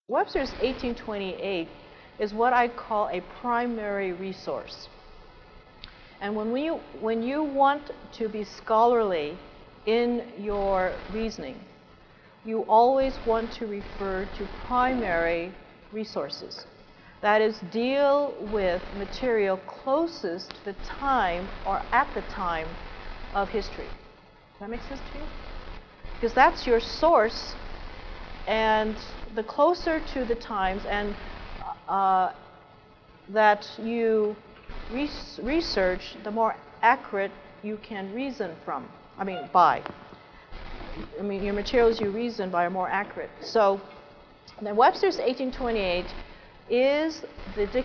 Webster's 1828 is what I call a primary resource. And when you want to be scholarly in your reasoning, you always want to refer to primary resources. That is, deal with material closest to the time or at the time of history. Does that make sense to you? Because that's your source, and the closer to the times and that you research, the more accurate you can reason from. Your materials you reason by are more accurate. So, then Webster's 1828 is the